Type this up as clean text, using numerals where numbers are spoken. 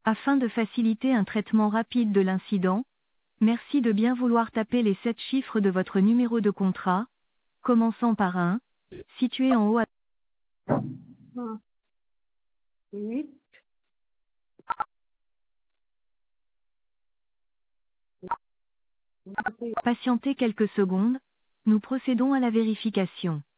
Afin de faciliter un traitement rapide de l'incident, merci de bien vouloir taper les 7 chiffres de votre numéro de contrat, commençant par un, situé en haut à... 8, Patientez quelques secondes, nous procédons à la vérification.